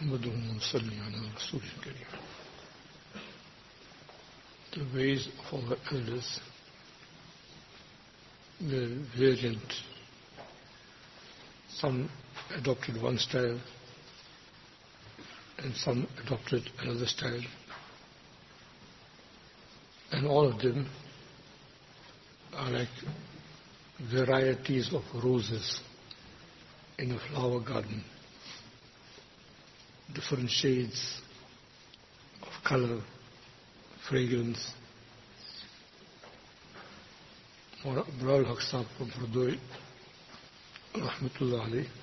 نحمده ونصلي على رسوله الكريم. The ways of our elders were variant. Some adopted one style and some adopted another style, and all of them are like varieties of roses in a flower garden. Different shades of color, fragrance. Abrar al-Haq Sahib from Burdoi, Rahmatullah alayh,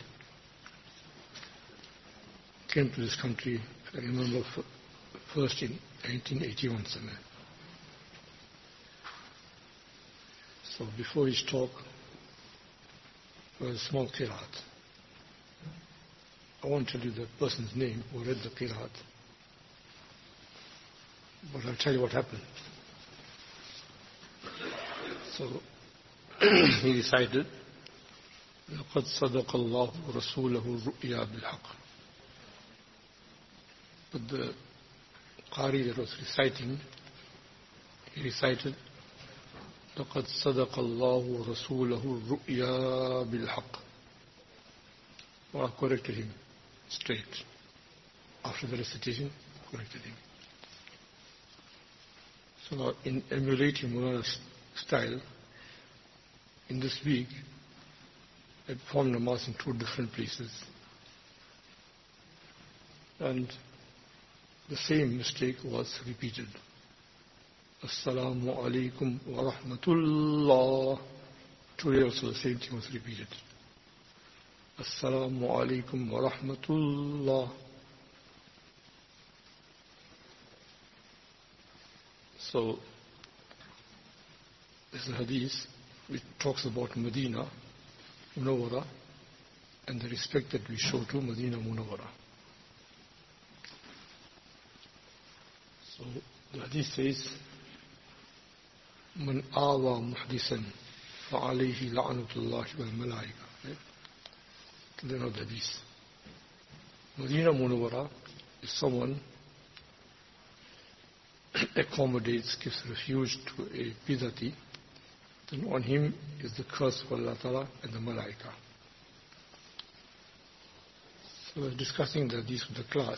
came to this country, I remember, first in 1981 somewhere. So before his talk, there was a small qiraat. I won't tell you the person's name who read the qiraat, but I'll tell you what happened. So he recited, لَقَدْ صَدَقَ اللَّهُ رَسُولَهُ الرُّؤْيَا بِالْحَقِّ. But the Qari that was reciting, he recited, لَقَدْ صَدَقَ اللَّهُ رَسُولَهُ الرُّؤْيَا بِالْحَقِّ. Well, I corrected him straight. After the recitation, corrected him. So now, in emulating Mulana's style, in this week, I performed namaz in two different places. And the same mistake was repeated. Assalamu alaikum wa rahmatullah. Today also the same thing was repeated. Assalamu alaikum wa rahmatullah. So, this is a hadith which talks about Medina Munawwara and the respect that we show to Medina Munawwara. So, the hadith says, Man awa muhdisan fa'alayhi la'anatullahi wal malaika. Right? The hadith. Medina Munawwara is someone accommodates, gives refuge to a bidati, then on him is the curse of Allah Ta'ala and the malaika. So I was discussing the hadith with the class,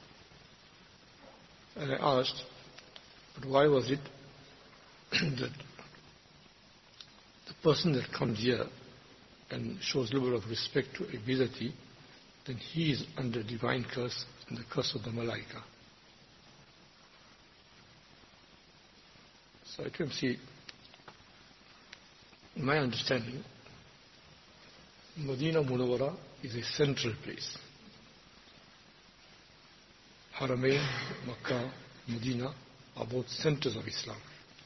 and I asked, but why was it that the person that comes here and shows a little bit of respect to a bidati, then he is under divine curse and the curse of the malaika. So I told him, see, in my understanding, Medina Munawwara is a central place. Haramain, Makkah, Medina are both centers of Islam.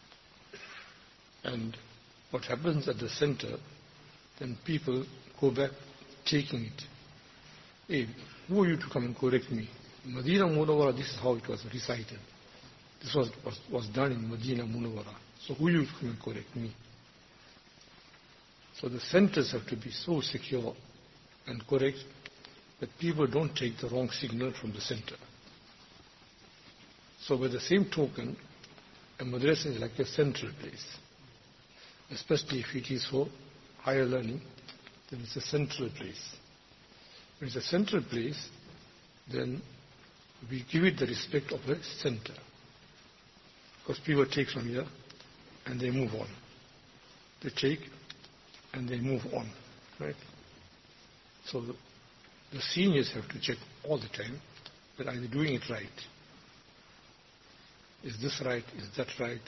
And what happens at the center, then people go back taking it. Hey, who are you to come and correct me? Medina Munawwara, this is how it was recited. This was done in Medina Munawwara. So who are you to come and correct me? So the centers have to be so secure and correct that people don't take the wrong signal from the center. So by the same token, a madrasa is like a central place. Especially if it is for higher learning, then it's a central place. When it's a central place, then we give it the respect of a center. Because people take from here and they move on. They take and they move on. Right? So the seniors have to check all the time that are they doing it right? Is this right? Is that right?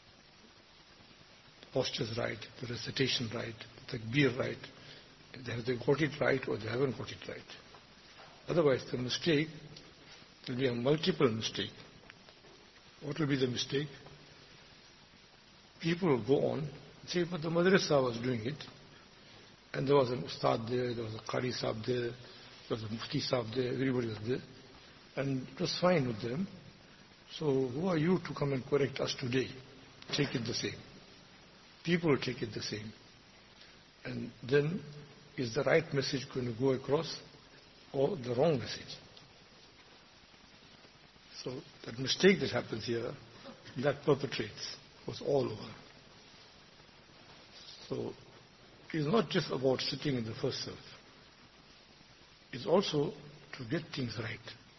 The posture's right, the recitation right, the takbir right. Have they got it right or they haven't got it right? Otherwise the mistake will be a multiple mistake. What will be the mistake? People will go on and say, but the madrasa was doing it, and there was an ustad there, there was a qari sahib there, there was a mufti sahib there, everybody was there, and it was fine with them. So who are you to come and correct us today? Take it the same. People will take it the same. And then is the right message going to go across or the wrong message? So that mistake that happens here, that perpetrates, goes all over. So it's not just about sitting in the first serve. It's also to get things right.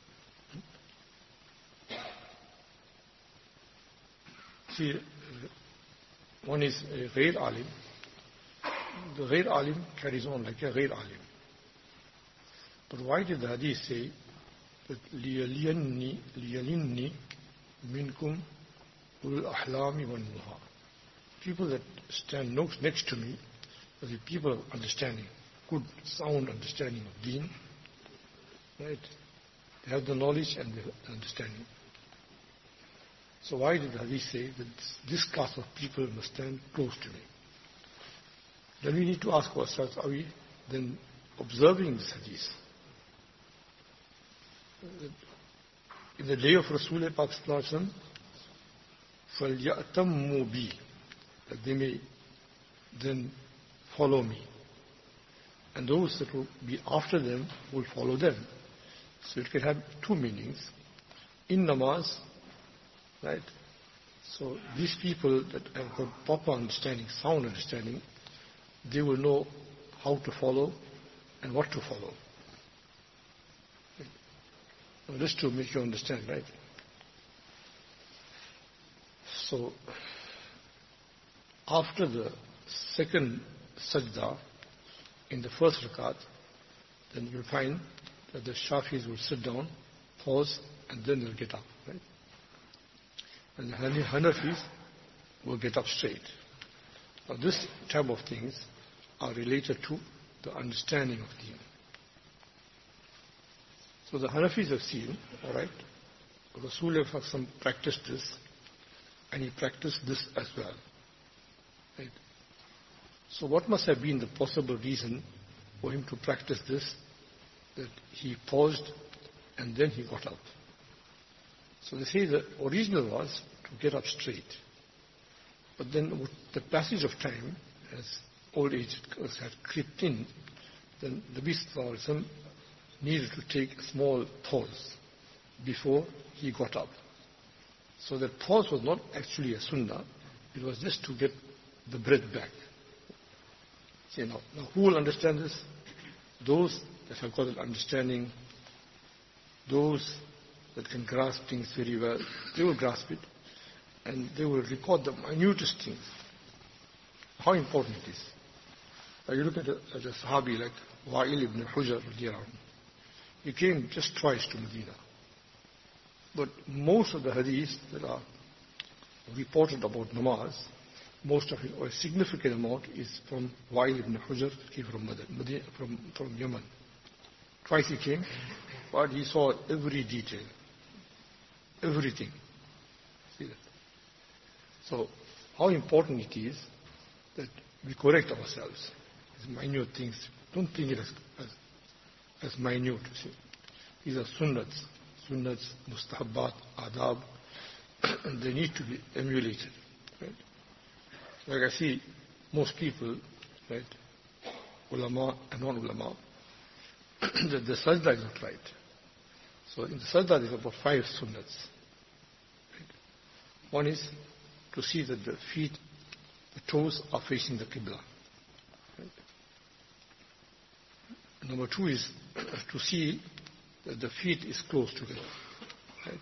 See, one is a Ghair Alim. The Ghair Alim carries on like a Ghair Alim. But why did the Hadith say that لِيَلِنِّي مِنْكُمْ أُولُو الْأَحْلَامِ وَالنُّهَى? People that stand next to me are the people of understanding, good, sound understanding of deen. Right? They have the knowledge and the understanding. So why did the Hadith say that this class of people must stand close to me? Then we need to ask ourselves, are we then observing this Hadith? In the day of Rasulullah Pak Sallallahu Alaihi Wasallam, فَلْيَأْتَمُّوا بِي, that they may then follow me. And those that will be after them will follow them. So it can have two meanings. In namaz, right? So these people that have got proper understanding, sound understanding, they will know how to follow and what to follow. Now, just to make you understand, right? So, after the second sajda in the first rakat, then you'll find that the Shafis will sit down, pause, and then they'll get up, right? And the Hanafis will get up straight. Now, this type of things are related to the understanding of deen. So the Hanafis have seen, all right, Rasulullah practiced this, and he practiced this as well. Right? So what must have been the possible reason for him to practice this, that he paused and then he got up? So they say the original was to get up straight. But then with the passage of time, as old age had crept in, then the Nabi needed to take a small pause before he got up. So that pause was not actually a sunnah, it was just to get the breath back. See, now who will understand this? Those that have got an understanding, those that can grasp things very well, they will grasp it and they will record the minutest things. How important it is. Now you look at a Sahabi like Wa'il ibn Hujr, he came just twice to Medina. But most of the hadiths that are reported about namaz, most of it, or a significant amount, is from Wa'il ibn Hujr, came from Yemen. Twice he came, but he saw every detail, everything. See that? So, how important it is that we correct ourselves. These minute things, don't think it as minute. See? These are sunnats, mustahabbat, adab, and they need to be emulated. Right? Like I see most people, right, ulama and non-ulama, that the sajda is not right. So in the sajda there are about 5 sunnats. Right? One is to see that the feet, the toes are facing the qibla. Right? Number 2 is to see that the feet is close together. Right?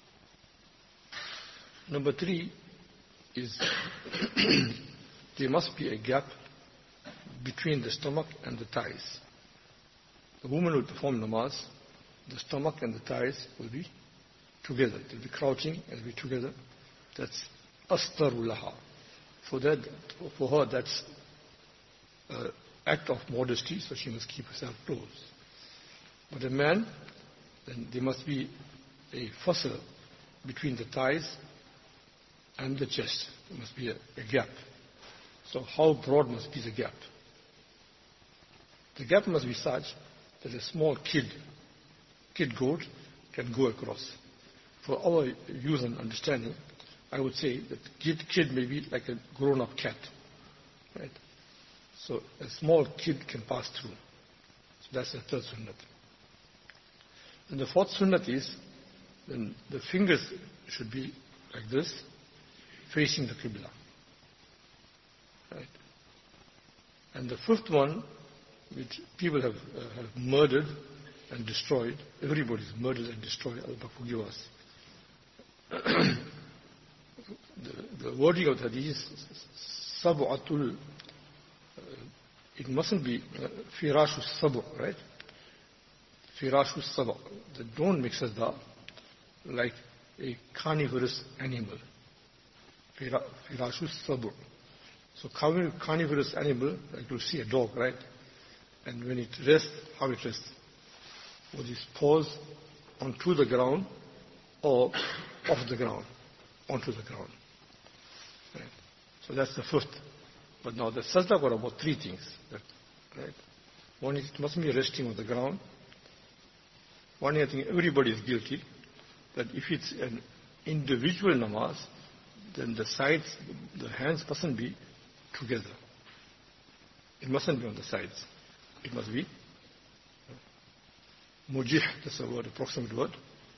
Number 3 is there must be a gap between the stomach and the thighs. The woman will perform namaz, the stomach and the thighs will be together. They'll be crouching and be together. That's astarul laha. For her, that's an act of modesty, so she must keep herself close. But a man, then there must be a fasl between the thighs and the chest. There must be a gap. So how broad must be the gap? The gap must be such that a small kid goat, can go across. For our use and understanding, I would say that kid may be like a grown-up cat. Right? So a small kid can pass through. So that's the third sunnat. And the fourth sunnat is then the fingers should be like this, facing the Qibla. Right? And the fifth one, which people have murdered and destroyed, everybody's murdered and destroyed, Allah forgive us. The wording of the hadith is sab'atul, it mustn't be firashus sab', right? Firashus sab'. Don't mix as the like a carnivorous animal. Firashus sab'. So carnivorous animal, like you see a dog, right? And when it rests, how it rests? With its paws onto the ground or off the ground, onto the ground. Right? So that's the fifth. But now the sajda got about three things. Right? One is it must be resting on the ground. One, I think everybody is guilty that if it's an individual namaz, then the sides, the hands mustn't be together. It mustn't be on the sides. It must be mujih, that's a word, approximate word.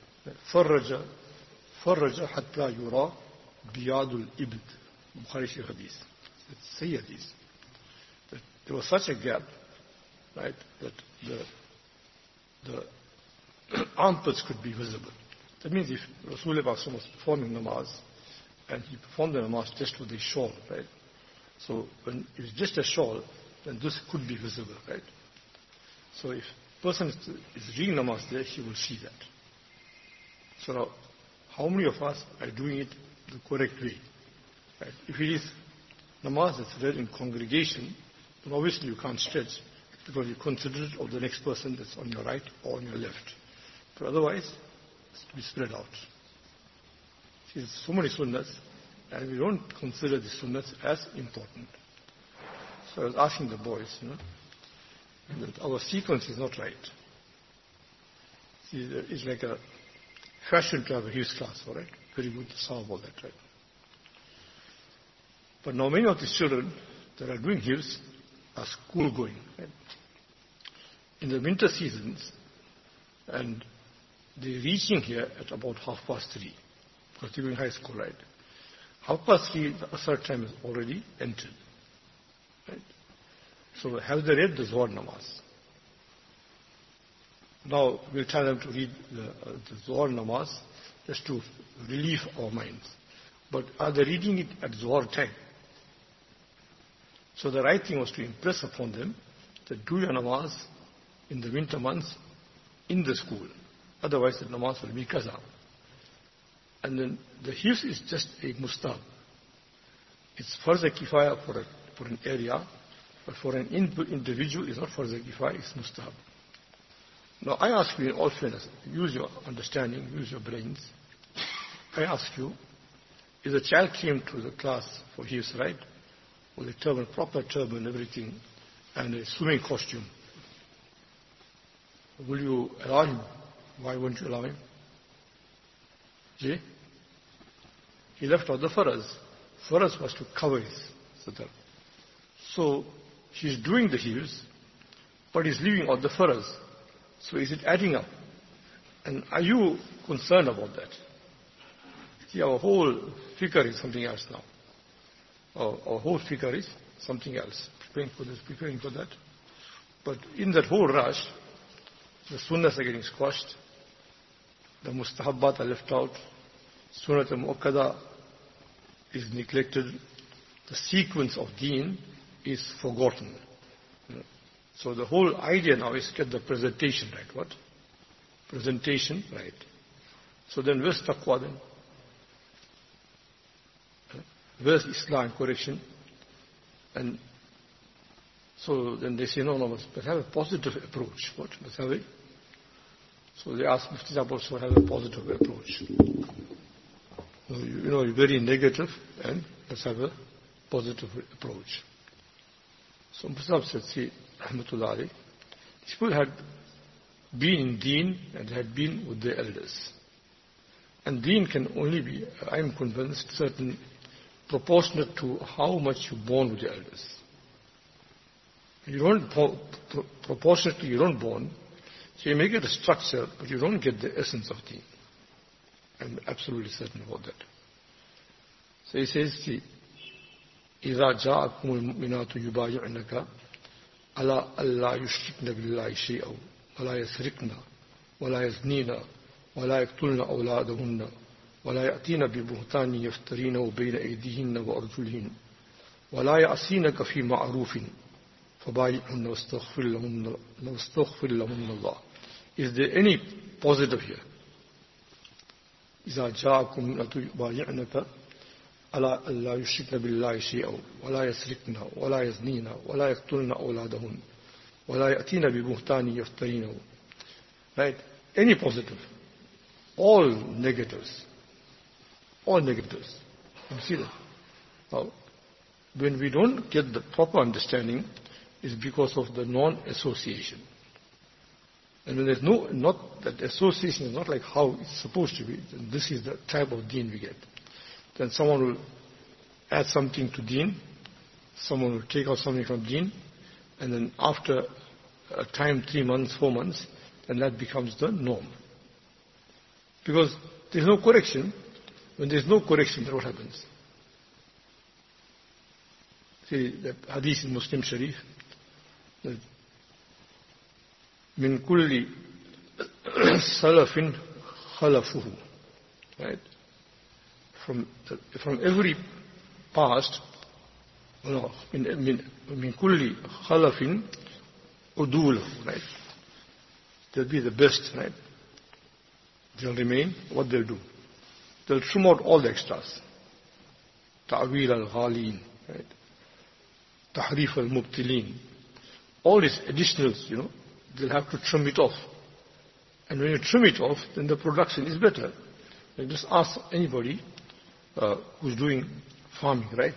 Farraja hatta yura biyadul ibd. Bukhari Shaykh hadith. It's Sayyid hadith. That there was such a gap, right, that the armpits could be visible. That means if Rasulullah was performing namaz, and he performed the namaz just with a shawl, right? So when it's just a shawl, then this could be visible, right? So if a person is reading namaz there, he will see that. So now, how many of us are doing it the correct way? Right? If it is namaz that's read in congregation, then obviously you can't stretch because you're considerate of the next person that's on your right or on your left. But otherwise, it's to be spread out. See, there's so many sunnahs, and we don't consider the sunnahs as important. So I was asking the boys, that our sequence is not right. See, it's like a fashion to have a his class, all right? Very good to solve all that, right? But now many of these children that are doing hifz are school going, right? In the winter seasons, and they're reaching here at about 3:30, because they're in high school, right? 3:30, the Asr time is already entered, right? So have they read the Zohar namaz? Now we'll tell them to read the Zohar namaz just to relieve our minds. But are they reading it at Zohar time? So the right thing was to impress upon them that do your namaz in the winter months in the school. Otherwise the namaz will be qaza. And then the hifz is just a mustahab. It's farz kifaya for an area, but for an individual it's not farz kifaya, it's mustahab. Now I ask you in all fairness, use your understanding, use your brains. I ask you, if a child came to the class for hifz, right, with a turban, proper turban, everything, and a swimming costume, will you allow him? Why won't you allow him? See? He left out the faraz. Faraz was to cover his sadr. So he's doing the hifz, but he's leaving out the faraz. So is it adding up? And are you concerned about that? See, our whole fikr is something else now. Our whole fikr is something else. Preparing for this, preparing for that. But in that whole rush, the sunnahs are getting squashed. The mustahabbat are left out. Sunnat al-mu'akkada is neglected. The sequence of deen is forgotten. So the whole idea now is to get the presentation right. What? Presentation right. So then where's taqwa then? Where's Islam correction? And so then they say, no, let's have a positive approach. What? Let's have it. So they ask Mufti Sahib also have a positive approach. You're very negative, and let's have a positive approach. So Mufti Sahib said, see, Rahmatullah alayhi, these people had been in deen and had been with their elders. And deen can only be, I am convinced, certain proportionate to how much you bond with your elders. You don't, proportionately you don't bond, so you make it a structure, but you don't get the essence of deen. I'm absolutely certain about that. So he says, see, إِذَا جَاءَكُمُ الْمُؤْمِنَاتُ يُبَايِعْنَكَ عَلَىٰ أَلَّا يُشْرِكْنَ بِاللَّهِ شَيْئًا وَلَا يَسْرِقْنَ وَلَا يَزْنِينَ وَلَا يَقْتُلْنَ أَوْلَادَهُنَّ وَلَا يَأْتِينَ بِبُهْتَانٍ يَفْتَرِينَهُ بَيْنَ أَيْدِيهِنَّ وَأَرْجُلِهِنَّ وَلَا يَعْصِينَكَ فِي مَعْرُوفٍ فَبَايِعْهُنَّ وَاسْتَغْفِرْ لَهُنَّ اللَّهَ. Is there any positive here? إِذَا جَاءَكُمُ الْمُؤْمِنَاتُ يُبَايِعْنَكَ على ألا يشركن بالله شيئا ولا يسرقن ولا يزنين ولا يقتلن أولادهن ولا يأتين ببهتان يفترينه. Right? Any positive. All negatives. All negatives. You see that? Now, when we don't get the proper understanding, it's because of the non-association. And when there's not that association is not like how it's supposed to be, then this is the type of deen we get. Then someone will add something to deen, someone will take out something from deen, and then after a time, 3 months, 4 months, then that becomes the norm. Because there's no correction. When there's no correction, then what happens? See, the hadith in Muslim Sharif, that min kulli salafin khalafuhu, right? From every past, min kulli khalafin udulahu, right? They'll be the best, right? They'll remain. What they'll do? They'll trim out all the extras. Ta'wil al-ghalin, right? Tahrif al-mubtilin. All these additionals, they'll have to trim it off. And when you trim it off, then the production is better. You just ask anybody who's doing farming, right?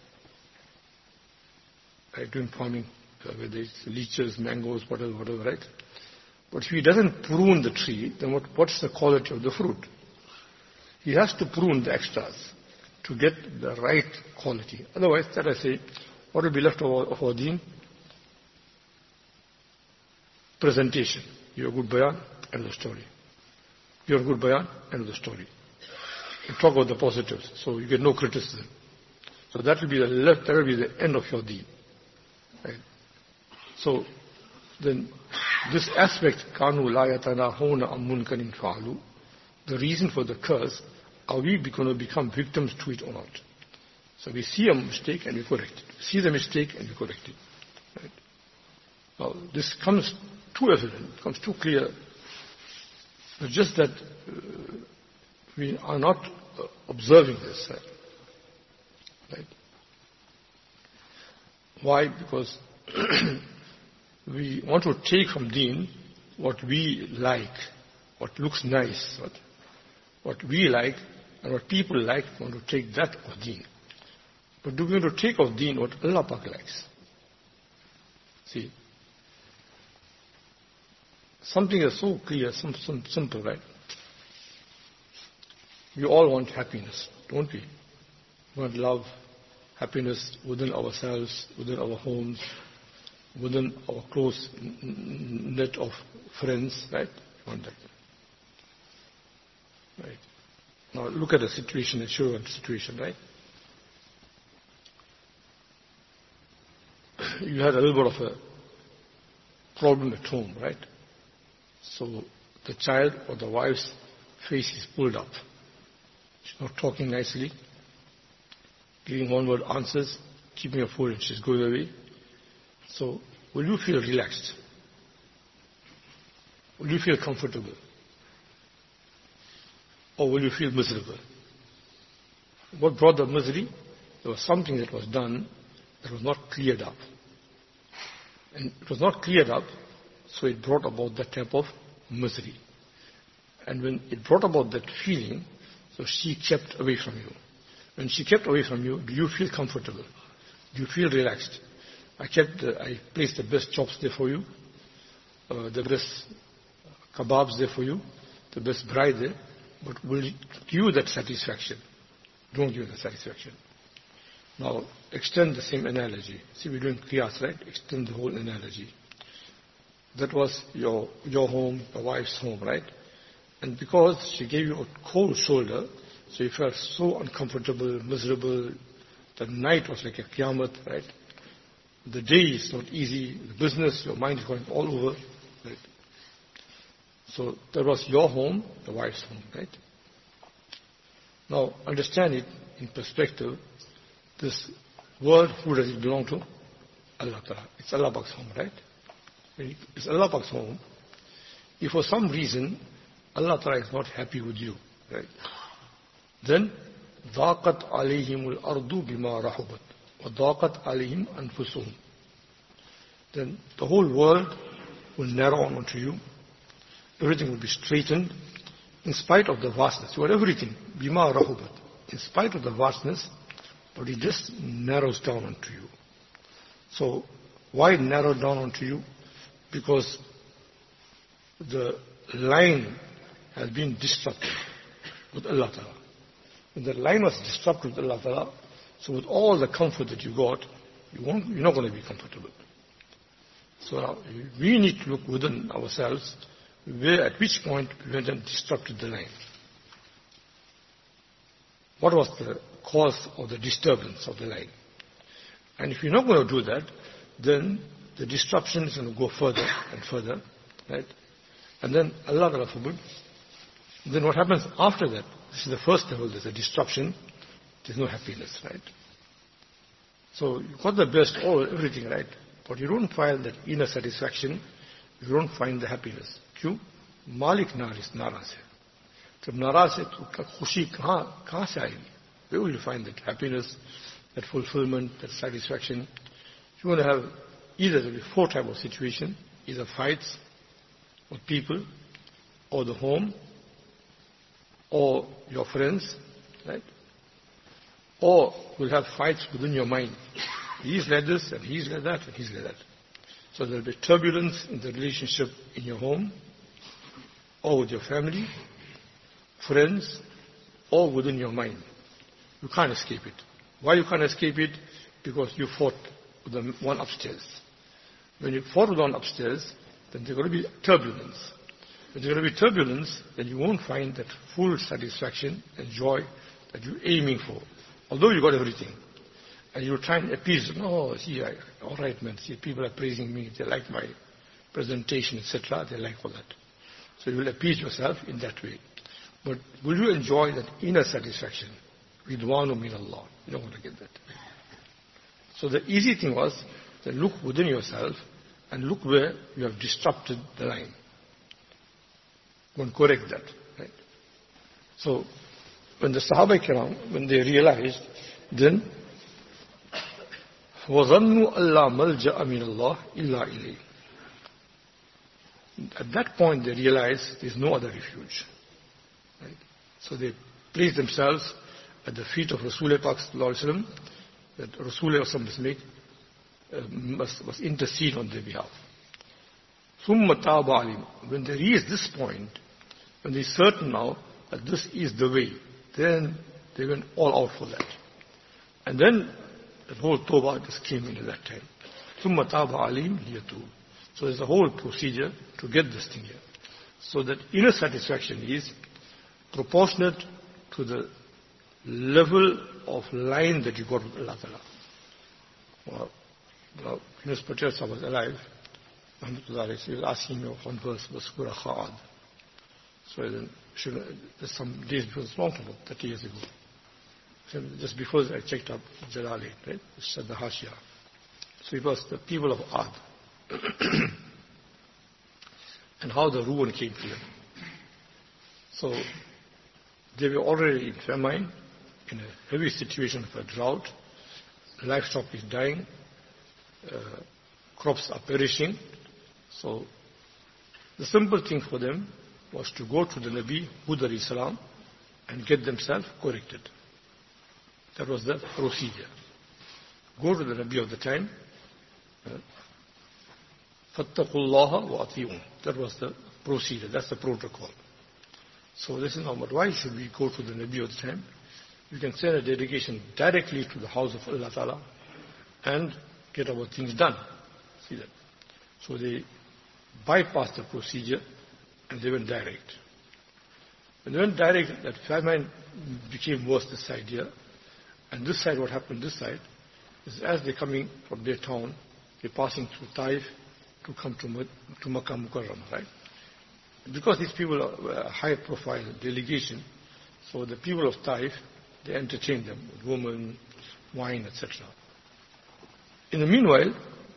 Right, doing farming, whether it's lychees, mangoes, whatever, right? But if he doesn't prune the tree, then what's the quality of the fruit? He has to prune the extras to get the right quality. Otherwise, that I say, what will be left of our deen? Presentation. You're a good bayan, end of the story. You're a good bayan, end of the story. You talk about the positives, so you get no criticism. So that will be the end of your deen. Right? So then this aspect, kanu la yatanahuna an munkarin fa'alu, the reason for the curse, are we going to become victims to it or not? So we see a mistake and we correct it. We see the mistake and we correct it. Right? Now this comes too evident, comes too clear. It's just that we are not observing this. Right? Why? Because we want to take from deen what we like, what looks nice, what we like, and what people like. We want to take that of deen. But do we want to take of deen what Allah Pak likes? See, something is so clear, simple, right? We all want happiness, don't we? We want love, happiness within ourselves, within our homes, within our close net of friends, right? We want that. Right. Now look at the situation, the children's situation, right? You had a little bit of a problem at home, right? So the child or the wife's face is pulled up. She's not talking nicely, giving one-word answers, keeping her phone and she's going away. So will you feel relaxed? Will you feel comfortable? Or will you feel miserable? What brought the misery? There was something that was done that was not cleared up. And it was not cleared up, so it brought about that type of misery. And when it brought about that feeling, so she kept away from you. When she kept away from you, do you feel comfortable? Do you feel relaxed? I placed the best chops there for you, the best kebabs there for you, the best braai there, but will it give you that satisfaction? Don't give you the satisfaction. Now, extend the same analogy. See, we're doing qiyas, right? Extend the whole analogy. That was your home, your wife's home, right? And because she gave you a cold shoulder, so you felt so uncomfortable, miserable. The night was like a qiyamah, right? The day is not easy. The business, your mind is going all over, right? So that was your home, the wife's home, right? Now, understand it in perspective. This world, who does it belong to? Allah Ta'ala. It's Allah Pak's home, right? It's Allah Pak's home. If for some reason Allah Ta'ala is not happy with you, right? Then, ضاقت عليهم الأرض بما رحبت وضاقت عليهم أنفسهم. Then the whole world will narrow onto you. Everything will be straightened in spite of the vastness. You are everything. Bima rahubat. In spite of the vastness, but it just narrows down onto you. So, why it narrowed down onto you? Because the line has been disrupted with Allah Ta'ala. When the line was disrupted with Allah Ta'ala, so with all the comfort that you got, you're not going to be comfortable. So now, we need to look within ourselves, at which point we went and disrupted the line. What was the cause of the disturbance of the line? And if you're not going to do that, then the disruption is going to go further and further, right? And then Allah Ta'ala forbid. Then what happens after that? This is the first level. There's a disruption. There's no happiness, right? So you got the best, everything, right? But you don't find that inner satisfaction. You don't find the happiness. क्यों? मालिक नाराज है. जब नाराज है तो खुशी कहाँ से आएगी? Where will you find that happiness, that fulfillment, that satisfaction? You're going to have either there will be four types of situation, either fights with people, or the home, or your friends, right? Or you'll have fights within your mind. He's like this, and he's like that, and he's like that. So there'll be turbulence in the relationship in your home, or with your family, friends, or within your mind. You can't escape it. Why you can't escape it? Because you fought with the one upstairs. When you fought with one upstairs, then there's going to be turbulence. When there's going to be turbulence, then you won't find that full satisfaction and joy that you're aiming for. Although you got everything. And you try and appease them. Oh, see, all right, man. See, people are praising me. They like my presentation, etc. They like all that. So you will appease yourself in that way. But will you enjoy that inner satisfaction? Ridwanu min Allah. You don't want to get that. So the easy thing was to look within yourself and look where you have disrupted the line. Go and correct that. Right? So when the Sahaba Kiram, when they realized, then وَظَنُّوا أَلَّا مَلْجَأَ مِنَ اللَّهِ إِلَّا إِلَيْهِ. At that point they realized there is no other refuge. Right? So they placed themselves at the feet of Rasulullah Pak Sallallahu Alaihi Wasallam, that Rasulullah must intercede on their behalf. ثُمَّ تَابَ عَلِيمٌ. When they reach this point, when they're certain now that this is the way, then they went all out for that. And then the whole Tawbah just came into that time. ثُمَّ تَابَ عَلِيمٌ لِيَتُوبُ. So there's a whole procedure to get this thing here. So that inner satisfaction is proportionate to the level of line that you got with Allah Ta'ala. Well, Yunus Patel Sahib was alive. He was asking me of one verse, Surah Kha'ad. So then, there's some days before, it's long time, 30 years ago. So just before I checked up Jalali, right? It said the Hashia. So it was the people of Ad. And how the ruin came to them. So they were already in famine, in a heavy situation of a drought. Livestock is dying. Crops are perishing. So the simple thing for them was to go to the Nabi, Hud alayhi salam, and get themselves corrected. That was the procedure. Go to the Nabi of the time. فَاتَّقُوا اللَّهَ وَأَطِيعُونَ. That was the procedure. That's the protocol. So this is now, but why should we go to the Nabi of the time? We can send a delegation directly to the house of Allah Ta'ala and get our things done. See that? So they bypassed the procedure and they went direct. When they went direct, that famine became worse this side here. And this side, what happened this side, is as they're coming from their town, they're passing through Taif to come to Makkah Mukarramah, right? Because these people are a high profile delegation, so the people of Taif, they entertained them with women, wine, etc. In the meanwhile,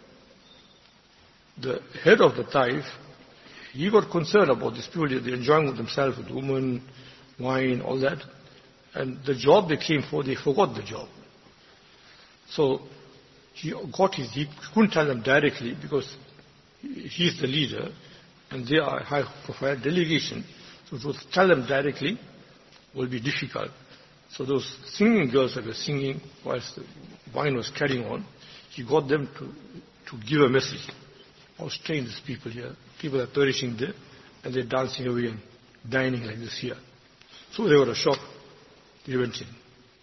the head of the Taif, he got concerned about these people. They're enjoying themselves with women, wine, all that. And the job they came for, they forgot the job. So he couldn't tell them directly because he's the leader and they are a high profile delegation. So to tell them directly will be difficult. So those singing girls that were singing whilst the wine was carrying on, he got them to give a message. How strange these people here. People are perishing there and they're dancing away and dining like this here. So they were shocked. They went in.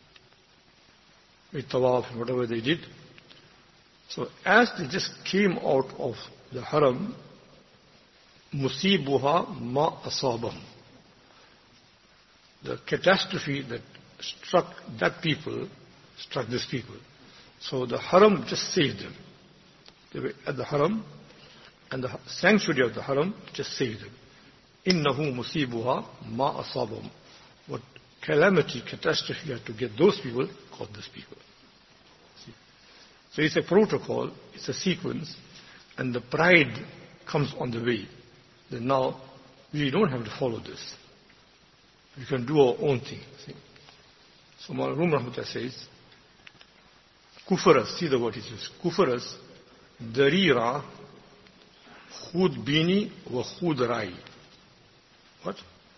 With tawaf and whatever they did. So as they just came out of the haram, musibuha ma asabam. The catastrophe that struck that people, struck these people. So the haram just saved them. They were at the haram, and the sanctuary of the haram just saved them. Innahu musibuha ma asabam. What calamity, catastrophe had to get those people, caught these people. See? So it's a protocol, it's a sequence, and the pride comes on the way. Then now, we don't have to follow this. We can do our own thing. See? So Maulana Rahmatullah says, Kufaras, see the word he says, Kufaras, darira, khud bini wa khud rai. What?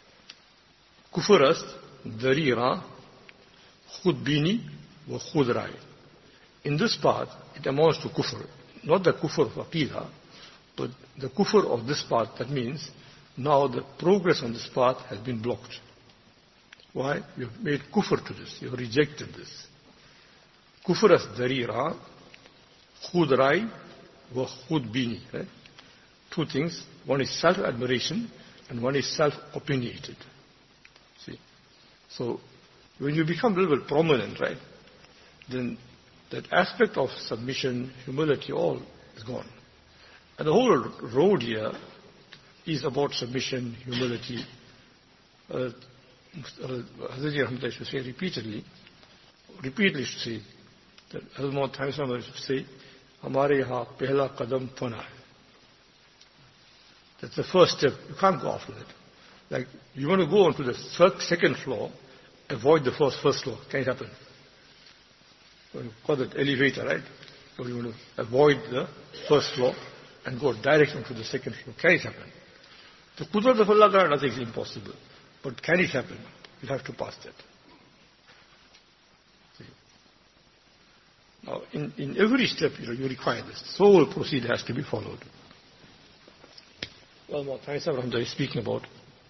Kufaras, darira, khud bini wa khud rai. In this part, it amounts to kufr. Not the kufr of aqidah, but the kufr of this part. That means now the progress on this path has been blocked. Why? You've made kufr to this. You've rejected this. Kufr as darira, khud rai, wa khud bini. Right? Two things. One is self-admiration and one is self-opinionated. See? So, when you become a little bit prominent, right, then that aspect of submission, humility, all is gone. And the whole road here is about submission, humility. Hazrat Rahmatullah used to say repeatedly used to say, that Hazrat Muhammad used to say, Hamare yahan pehla qadam fana hai. That's the first step. You can't go after that. Like, you want to go onto the second floor, avoid the first floor. Can it happen? You call it elevator, right? So you want to avoid the first floor and go direct onto the second floor. Can it happen? The Qudrat of Allah, nothing is impossible. But can it happen? You have to pass that. See? Now, in every step, you require this. The whole procedure has to be followed. Well, Maulana Rahmatullah is speaking about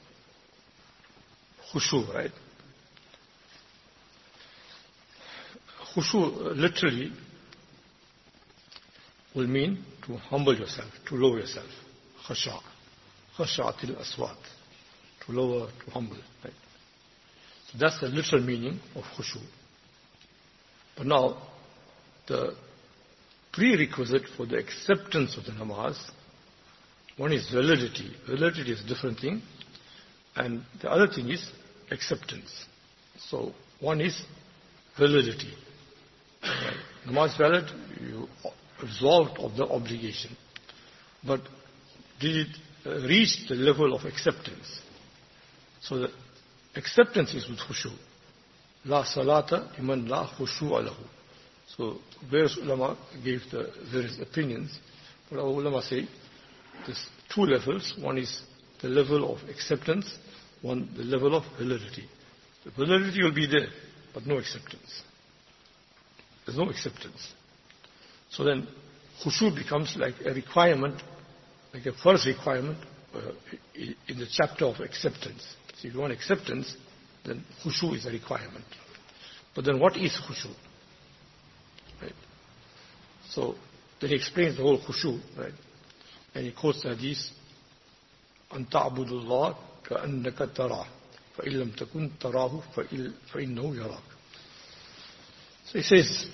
khushu, right? Khushu literally will mean to humble yourself, to lower yourself. Khasha. Khasha'atil aswat. To lower, to humble. Right? So that's the literal meaning of khushu. But now, the prerequisite for the acceptance of the namaz, one is validity. Validity is a different thing. And the other thing is acceptance. So one is validity. Right? Namaz valid, you absolved of the obligation. But did it reach the level of acceptance? So the acceptance is with khushu. La salata iman la khushu alahu. So various ulama gave the various opinions. But our ulama say there's two levels. One is the level of acceptance, one the level of validity. The validity will be there, but no acceptance. There's no acceptance. So then khushu becomes like a requirement, like a first requirement in the chapter of acceptance. So if you want acceptance, then khushu is a requirement. But then what is khushu? Right? So then he explains the whole khushu, right? And he quotes the hadith, أَن تَعْبُدُ اللَّهَ كَأَنَّكَ تَرَاهُ. فَإِن لَمْ تَكُنْ تَرَاهُ فَإِنَّهُ يَرَاكَ. So he says,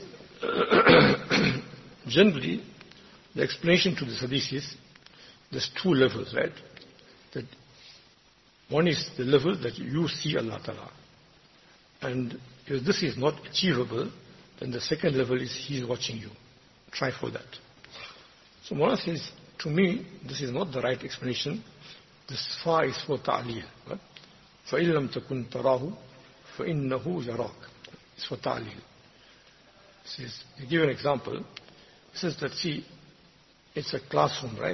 generally, the explanation to this hadith is, there's two levels, right? That one is the level that you see Allah Ta'ala. And if this is not achievable, then the second level is He is watching you. Try for that. So Mawlana says, to me, this is not the right explanation. This fa is for ta'leel. فَإِن لَمْ تَكُنْ تَرَاهُ فَإِنَّهُ يَرَاكَ. It's for ta'leel. Says, he give an example. He says that, see, it's a classroom, right?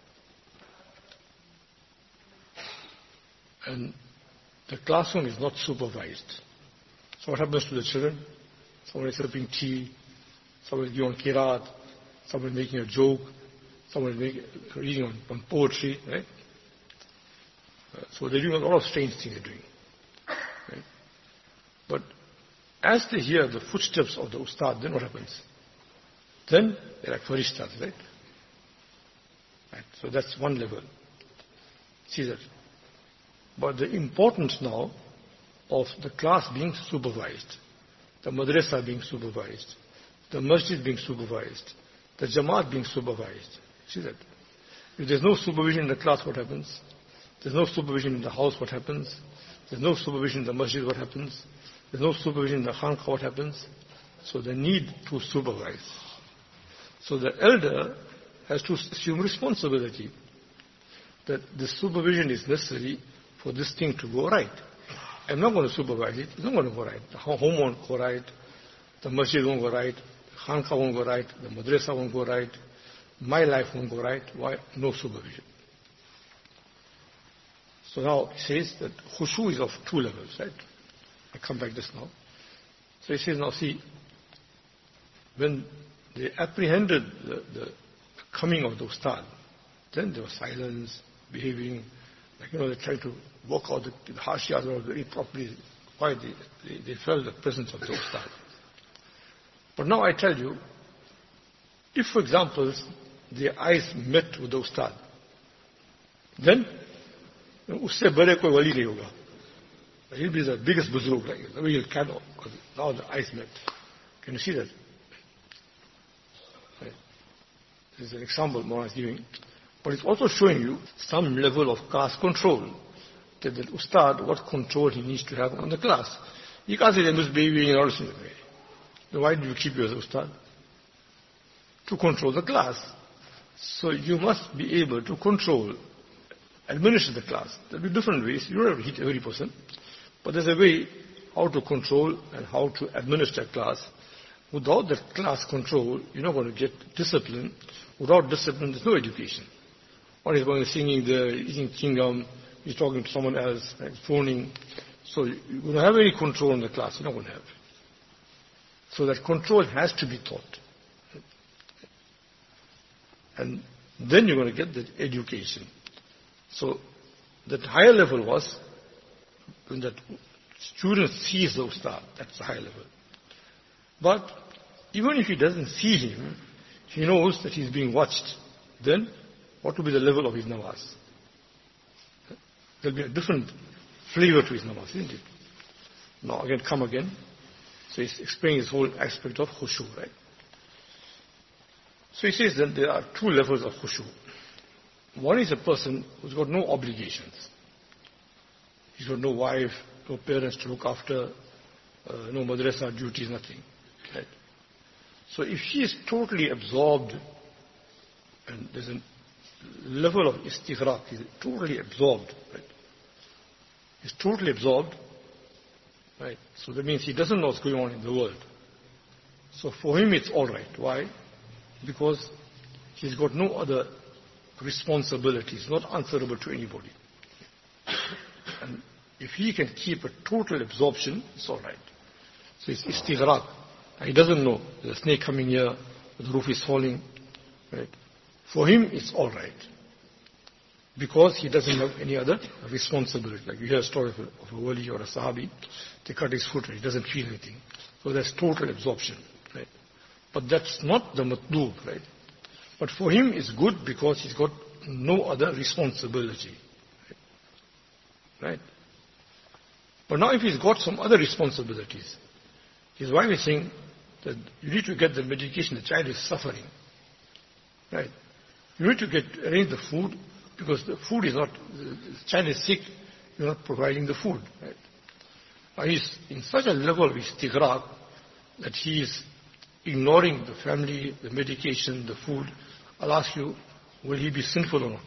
And the classroom is not supervised. So what happens to the children? Someone is serving tea, someone is giving qiraat, someone is making a joke, someone is reading on poetry, right? So they're doing a lot of strange things they're doing. Right? But as they hear the footsteps of the ustad, then what happens? Then they're like farishtas, right? So that's one level. See that. But the importance now of the class being supervised, the madrasa being supervised, the masjid being supervised, the jamaat being supervised. See that? If there's no supervision in the class, what happens? There's no supervision in the house, what happens? There's no supervision in the masjid, what happens? There's no supervision in the khanqa, what happens? So the need to supervise. So the elder has to assume responsibility that the supervision is necessary for this thing to go right. I'm not going to supervise it. It's not going to go right. The home won't go right. The masjid won't go right. The khanqa won't go right. The madrasa won't go right. My life won't go right. Why? No supervision. So now he says that khushu is of two levels, right? I come back just now. So he says, now see, when they apprehended the coming of the ustad, then there was silence, behaving, like, they tried to work out the hashiyas very properly, why they felt the presence of the ustad. But now I tell you, if, for example, their eyes met with the ustad, then usse bade koi wali nahi hoga. He'll be the biggest buzurg, like the way he'll cannot, because now the eyes met. Can you see that? Right. This is an example Mawlana is giving. But it's also showing you some level of class control. That the ustad, what control he needs to have on the class. You can't say they're misbehaving and all this. Then why do you keep you as ustad? To control the class. So you must be able to control, administer the class. There'll be different ways. You don't have to hit every person. But there's a way how to control and how to administer class. Without that class control, you're not going to get discipline. Without discipline, there's no education. One is going singing there, eating chewing gum, he's talking to someone else, right, phoning. So you don't have any control in the class. You're not going to have. So that control has to be taught. And then you're going to get the education. So that higher level was when that student sees the ustad. That's the higher level. But even if he doesn't see him, he knows that he's being watched. Then what will be the level of his namaz? There'll be a different flavor to his namaz, isn't it? Now again, come again. So he's explaining this whole aspect of khushu, right? So he says that there are two levels of khushu. One is a person who's got no obligations. He's got no wife, no parents to look after, no madrasa duties, nothing. Right? So if he is totally absorbed, and there's a level of istighraq, he's totally absorbed, right? He's totally absorbed, right? So that means he doesn't know what's going on in the world. So for him it's all right. Why? Because he's got no other responsibilities, not answerable to anybody. And if he can keep a total absorption, it's all right. So it's istighraq. He doesn't know there's a snake coming here, the roof is falling, right? For him, it's all right. Because he doesn't have any other responsibility. Like you hear a story of a wali or a sahabi, they cut his foot and he doesn't feel anything. So there's total absorption, right? But that's not the matloob, right? But for him, it's good because he's got no other responsibility, right? But now if he's got some other responsibilities, his wife is saying that you need to get the medication, the child is suffering. Right? You need to arrange the food because the food is not, the child is sick, you're not providing the food. Right? Now he's in such a level of istighraq that he is ignoring the family, the medication, the food. I'll ask you, will he be sinful or not?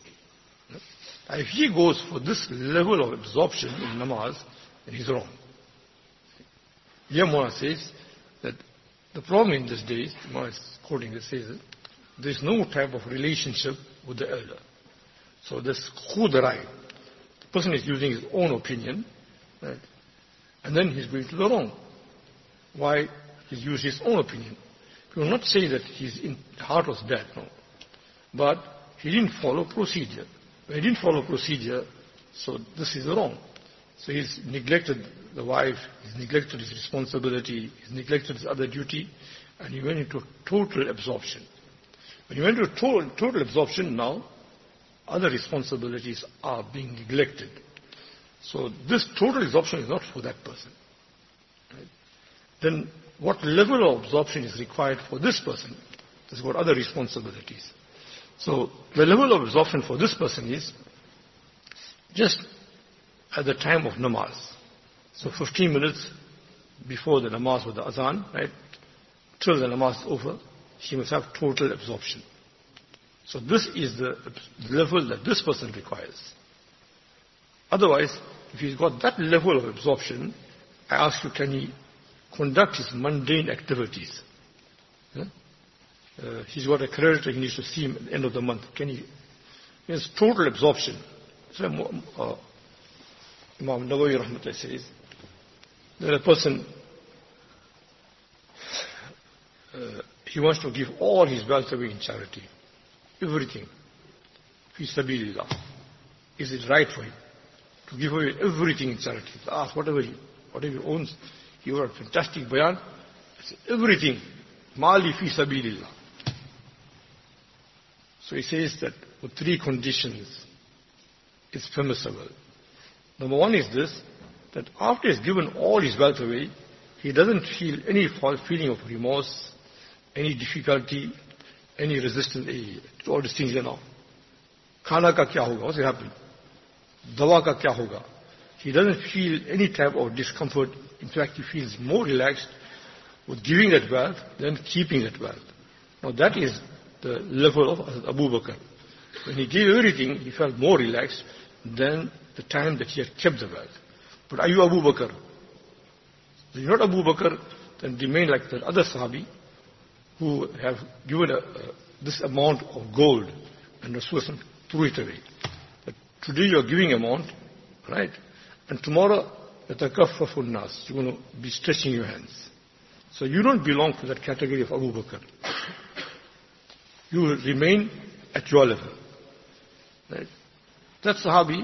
If he goes for this level of absorption in namaz, then he's wrong. Yamuna says that the problem in these days, Imam is quoting this, says there is no type of relationship with the elder. So this khud rai, the person is using his own opinion, right? And then he's going to the wrong. Why? He's used his own opinion. We will not say that his heart was bad, no. But he didn't follow procedure. When he didn't follow procedure, so this is wrong. So he's neglected the wife, he's neglected his responsibility, he's neglected his other duty, and he went into total absorption. When he went into total absorption, now other responsibilities are being neglected. So this total absorption is not for that person. Right? Then what level of absorption is required for this person? There's got other responsibilities. So the level of absorption for this person is just at the time of namaz. So 15 minutes before the namaz with the azan, right? Till the namaz is over, he must have total absorption. So this is the level that this person requires. Otherwise, if he's got that level of absorption, I ask you, can he conduct his mundane activities? Yeah? He's got a creditor, he needs to see him at the end of the month. Can he has total absorption? So Imam Nawawi Rahmatullah says that a person, he wants to give all his wealth away in charity. Everything. Fi sabilillah. Is it right for him to give away everything in charity? Ask whatever he owns. He wrote a fantastic bayan. Everything. Mali fi sabilillah. So he says that with 3 conditions, it's permissible. Number 1 is this, that after he's given all his wealth away, he doesn't feel any feeling of remorse, any difficulty, any resistance. All these things, Khana ka kya hoga? What's going to happen? Dawa ka kya hoga? He doesn't feel any type of discomfort. In fact, he feels more relaxed with giving that wealth than keeping that wealth. Now that is the level of Abu Bakr. When he gave everything, he felt more relaxed than the time that he had kept the wealth. But are you Abu Bakr? If you're not Abu Bakr, then remain like the other Sahabi who have given this amount of gold and Rasulullah threw it away. But today you're giving amount, right? And tomorrow, yatakaffafu nas, you're going to be stretching your hands. So you don't belong to that category of Abu Bakr. You will remain at your level. Right? That Sahabi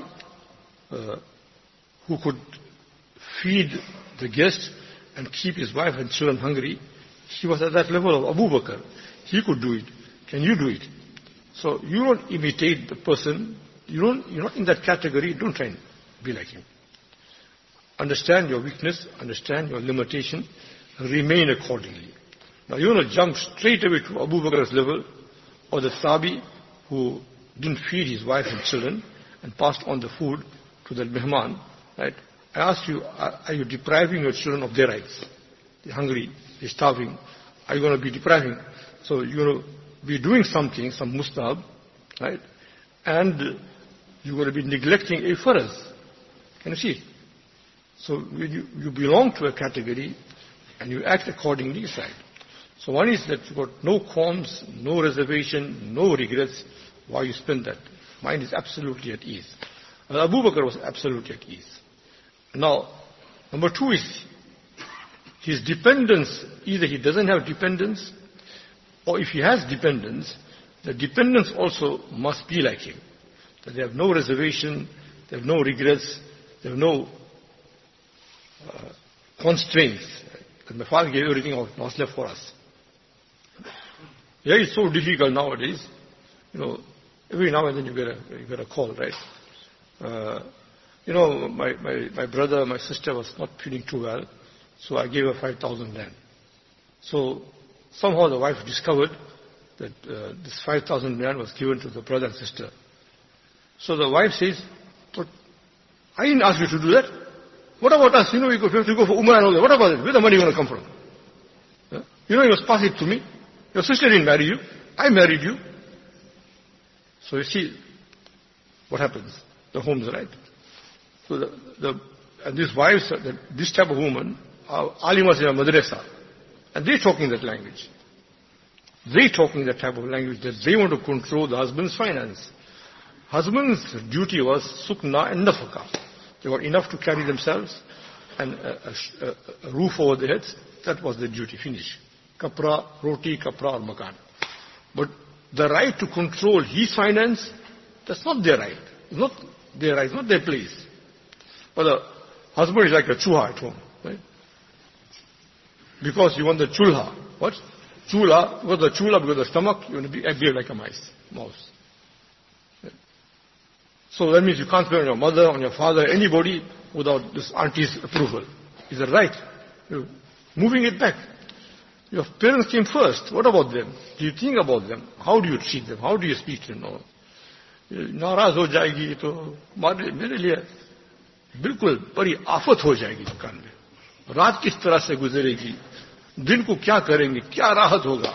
who could feed the guest and keep his wife and children hungry, he was at that level of Abu Bakr. He could do it. Can you do it? So you don't imitate the person. You're not in that category. Don't try and be like him. Understand your weakness. Understand your limitation. Remain accordingly. Now you want to jump straight away to Abu Bakr's level, or the Sahabi who didn't feed his wife and children and passed on the food to the mehman, right? I ask you, are you depriving your children of their rights? They're hungry, they're starving. Are you going to be depriving? So you're going to be doing something, some mustahab, right? And you're going to be neglecting a faraz. Can you see? So when you belong to a category and you act accordingly, it's right. So one is that you've got no qualms, no reservation, no regrets why you spend that. Mind is absolutely at ease. And Abu Bakr was absolutely at ease. Now, number 2 is his dependence. Either he doesn't have dependence, or if he has dependence, the dependence also must be like him. That they have no reservation, they have no regrets, they have no constraints. That my father gave everything out, now it's left for us. Yeah, it's so difficult nowadays. Every now and then you get a call, right? my brother, my sister was not feeling too well, so I gave her 5,000 rand. So somehow the wife discovered that this 5,000 rand was given to the brother and sister. So the wife says, but I didn't ask you to do that. What about us? We have to go for Umrah and all that. What about it? Where the money going to come from? You must pass it to me. Your sister didn't marry you. I married you. So you see what happens. The home's right. So and these wives, this type of woman, are alimas in a madrasa. And they're talking that language. They're talking that type of language that they want to control the husband's finance. Husband's duty was sukna and nafaka. They were enough to carry themselves and a roof over their heads. That was their duty. Finish. Kapra, roti, kapra or makan. But the right to control his finance, that's not their right. It's not their right. It's not their place. But the husband is like a chuha at home. Right? Because you want the chulha. What? Chula, because the chula, because the stomach, you want to behave like a mouse. Right? So that means you can't spend on your mother, on your father, anybody without this auntie's approval. Is that right? You're moving it back. Your parents came first. What about them? Do you think about them? How do you treat them? How do you speak to them? No. नाराज हो जाएगी तो मेरे लिए बिल्कुल बड़ी आफत हो जाएगी दुकान में. रात किस तरह से गुजरेगी, दिन को क्या करेंगे, क्या राहत होगा.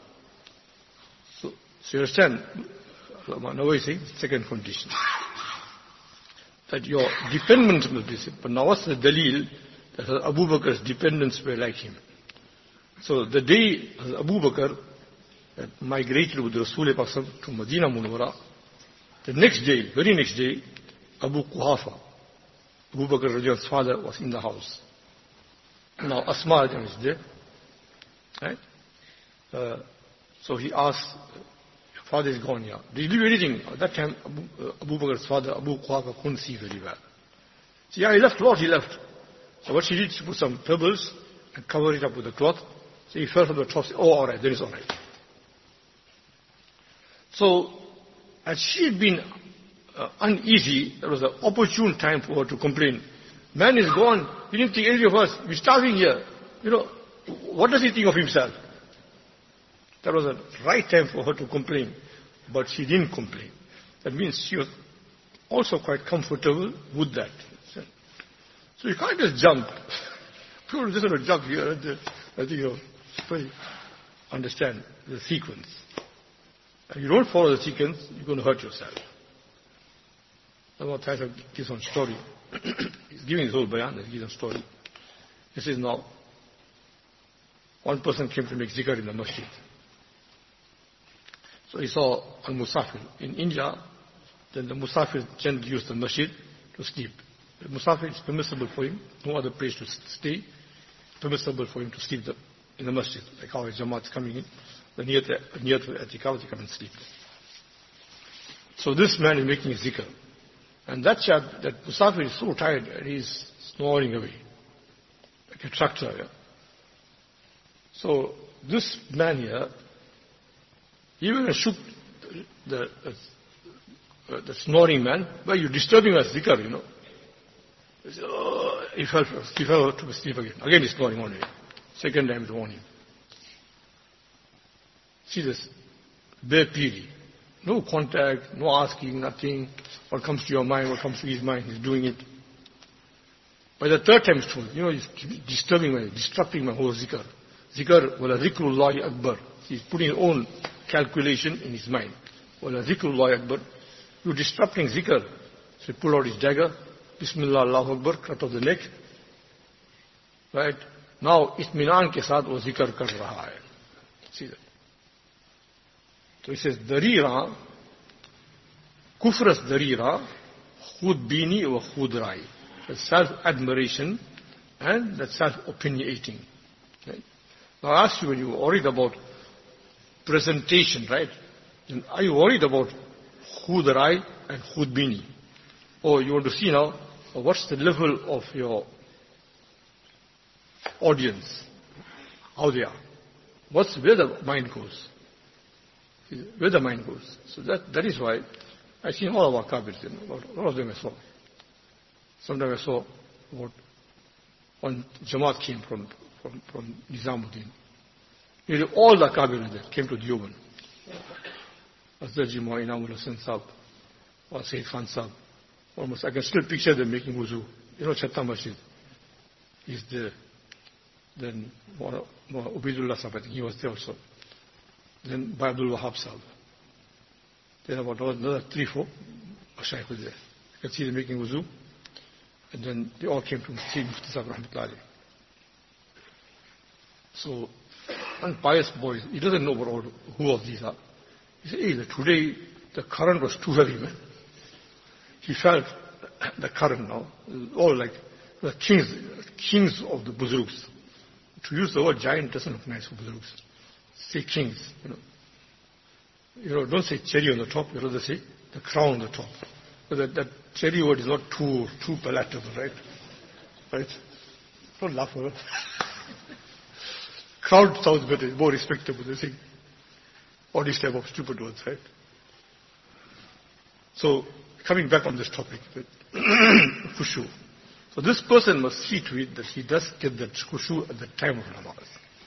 So you understand, now I say second condition, that your dependence will be. But now what's the dalil that Abu Bakr's dependents were like him? So the day Abu Bakr migrated with Rasul to Medina Munawwara, the next day, very next day, Abu Quhafa, Abu Bakr's father, was in the house. Now Asma is there. Right? So he asked, your father is gone here. Did you do anything? At that time, Abu Bakr's father, Abu Quhafa, couldn't see very well. So yeah, he left. What he left? So what she did, she put some pebbles and covered it up with a cloth. So he fell from the top. Oh, all right, then it's all right. So, as she had been uneasy, there was an opportune time for her to complain. Man is gone. He didn't think any of us. We're starving here. What does he think of himself? That was the right time for her to complain. But she didn't complain. That means she was also quite comfortable with that. So you can't just jump. People just want to jump here. I think understand the sequence. If you don't follow the sequence, you're going to hurt yourself. Allah Ta'ala gives one story. He's giving his whole bayan, he gives a story. He says, now, one person came to make zikr in the masjid. So he saw al-musafir. In India, then the musafir generally use the masjid to sleep. The musafir is permissible for him, no other place to stay, permissible for him to sleep in the masjid, like how a jamaat is coming in. The near to Atikah, they come and sleep. So this man is making zikr. And that chap, that musafir is so tired, and he's snoring away, like a tractor. Yeah? So this man here, even shook the snoring man, why you disturbing us zikr, He said, oh, he fell to sleep again. Again he's snoring one day. Second time to warn him. See this, bare piri. No contact, no asking, nothing. What comes to your mind, what comes to his mind, he's doing it. By the third time it's told, he's disrupting my whole zikr. Zikr, wala zikrullahi akbar. He's putting his own calculation in his mind. Wala zikrullahi akbar. You're disrupting zikr. So he pulled out his dagger. Bismillah, Allahu Akbar, cut off the neck. Right? Now, itminan ke saath wo zikr kar raha hai. See that? So he says, darira, kufras darira, khud bini wa khud rai. That's self-admiration and that's self-opinionating. Right? Now I ask you, when you're worried about presentation, right? Then are you worried about khud rai and khud bini? Or you want to see now, what's the level of your audience? How they are? Where the mind goes? Where the mind goes. So that is why I see all of our kabirs, a lot of them as well. Sometimes I saw about one Jamaat came from Nizamuddin. Nearly all the Akabir there came to Deoband. Asdarji Moa Inamul Hasan Sahib or Sayyid Khan Sahib. Almost I can still picture them making wuzu. Chatta Masjid. He's there. Then Ubaidullah Sahib, I think he was there also. Then by Abdul Wahab Sahib. Then about another 3-4 Mashaykh was there. You can see them making wuzu. And then they all came to see Mufti Sahib Rahmatullahi. So, one pious boy, he doesn't know about who all these are. He said, hey, today the current was too heavy, man. He felt the current now. All like the kings of the Buzurugs. To use the word giant doesn't look nice for Buzurugs. Say kings, don't say cherry on the top, you rather say the crown on the top. So that cherry word is not too palatable, right? Right? Don't laugh over it. Crown sounds better, more respectable, they say. All these type of stupid words, right? So, coming back on this topic, khushu. So this person must see to it that he does get that khushu at the time of namaz.